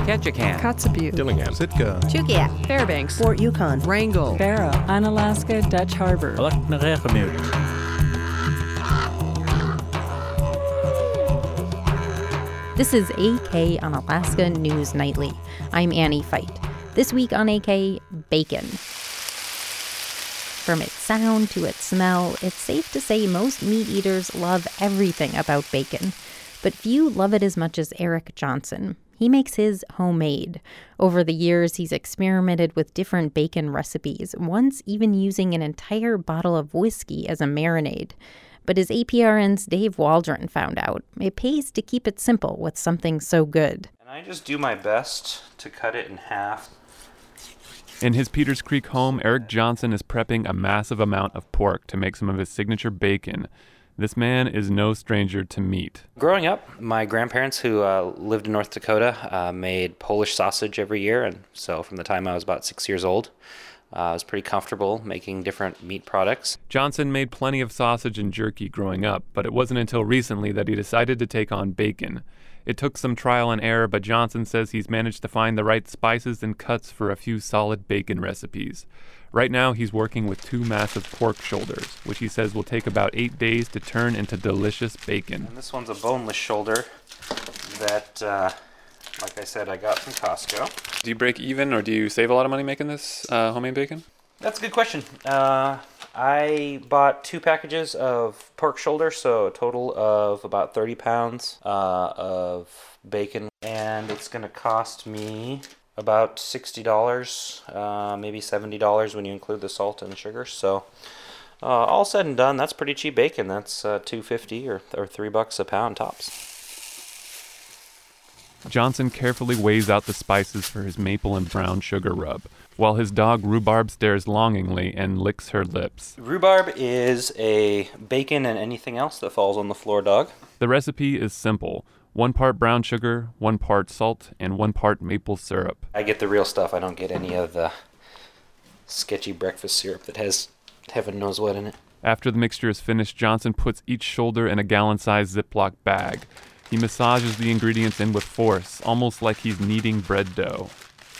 Ketchikan, Kotzebue, Dillingham, Sitka, Chukia, Fairbanks, Fort Yukon, Wrangell, Barrow, Unalaska, Dutch Harbor. This is AK on Alaska News Nightly. I'm Annie Fight. This week on AK, bacon. From its sound to its smell, it's safe to say most meat eaters love everything about bacon. But few love it as much as Eric Johnson. He makes his homemade. Over the years, he's experimented with different bacon recipes, once even using an entire bottle of whiskey as a marinade. But as APRN's Dave Waldron found out, it pays to keep it simple with something so good. And I just do my best to cut it in half. In his Peters Creek home, Eric Johnson is prepping a massive amount of pork to make some of his signature bacon. This man is no stranger to meat. Growing up, my grandparents, who lived in North Dakota, made Polish sausage every year. And so from the time I was about 6 years old, I was pretty comfortable making different meat products. Johnson made plenty of sausage and jerky growing up, but it wasn't until recently that he decided to take on bacon. It took some trial and error, but Johnson says he's managed to find the right spices and cuts for a few solid bacon recipes. Right now, he's working with 2 massive pork shoulders, which he says will take about 8 days to turn into delicious bacon. And this one's a boneless shoulder that, like I said, I got from Costco. Do you break even, or do you save a lot of money making this homemade bacon? That's a good question. I bought 2 packages of pork shoulder, so a total of about 30 pounds of bacon. And it's going to cost me about $60, maybe $70 when you include the salt and sugar. So all said and done, that's pretty cheap bacon. That's $2.50 or $3 a pound tops. Johnson carefully weighs out the spices for his maple and brown sugar rub, while his dog Rhubarb stares longingly and licks her lips. Rhubarb is a bacon and anything else that falls on the floor dog. The recipe is simple. 1 part brown sugar, 1 part salt, and 1 part maple syrup. I get the real stuff. I don't get any of the sketchy breakfast syrup that has heaven knows what in it. After the mixture is finished, Johnson puts each shoulder in a gallon-sized Ziploc bag. He massages the ingredients in with force, almost like he's kneading bread dough.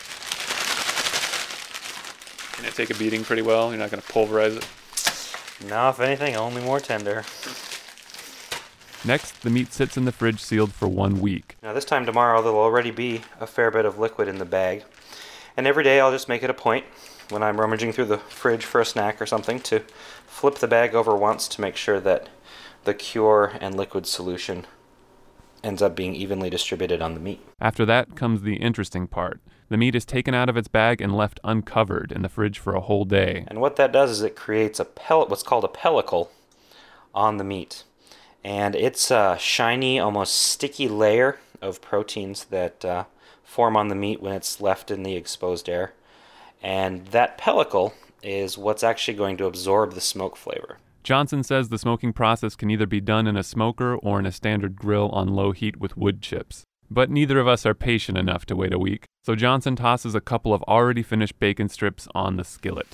Can it take a beating pretty well? You're not going to pulverize it? No, if anything, only more tender. Next, the meat sits in the fridge sealed for 1 week. Now this time tomorrow, there'll already be a fair bit of liquid in the bag. And every day I'll just make it a point, when I'm rummaging through the fridge for a snack or something, to flip the bag over once to make sure that the cure and liquid solution ends up being evenly distributed on the meat. After that comes the interesting part. The meat is taken out of its bag and left uncovered in the fridge for a whole day. And what that does is it creates what's called a pellicle on the meat. And it's a shiny, almost sticky layer of proteins that form on the meat when it's left in the exposed air. And that pellicle is what's actually going to absorb the smoke flavor. Johnson says the smoking process can either be done in a smoker or in a standard grill on low heat with wood chips. But neither of us are patient enough to wait a week, so Johnson tosses a couple of already finished bacon strips on the skillet.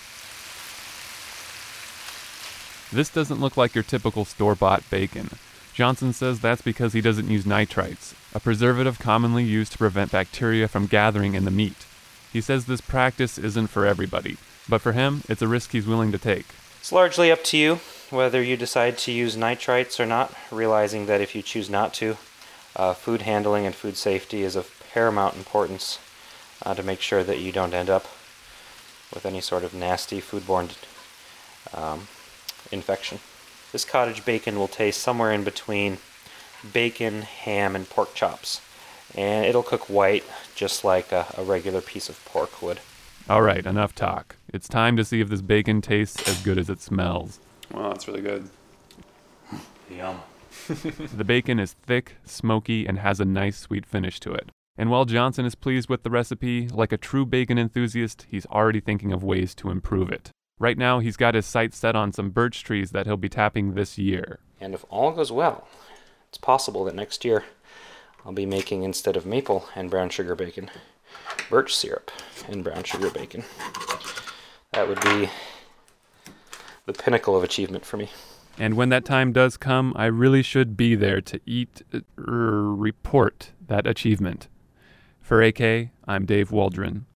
This doesn't look like your typical store-bought bacon. Johnson says that's because he doesn't use nitrites, a preservative commonly used to prevent bacteria from gathering in the meat. He says this practice isn't for everybody, but for him, it's a risk he's willing to take. It's largely up to you whether you decide to use nitrites or not, realizing that if you choose not to, food handling and food safety is of paramount importance to make sure that you don't end up with any sort of nasty foodborne infection. This cottage bacon will taste somewhere in between bacon, ham, and pork chops, and it'll cook white just like a regular piece of pork would. All right, enough talk. It's time to see if this bacon tastes as good as it smells. Wow, that's really good. Yum. The bacon is thick, smoky, and has a nice sweet finish to it. And while Johnson is pleased with the recipe, like a true bacon enthusiast, he's already thinking of ways to improve it. Right now, he's got his sights set on some birch trees that he'll be tapping this year. And if all goes well, it's possible that next year I'll be making, instead of maple and brown sugar bacon, birch syrup and brown sugar bacon. That would be the pinnacle of achievement for me. And when that time does come, I really should be there to report that achievement. For AK, I'm Dave Waldron.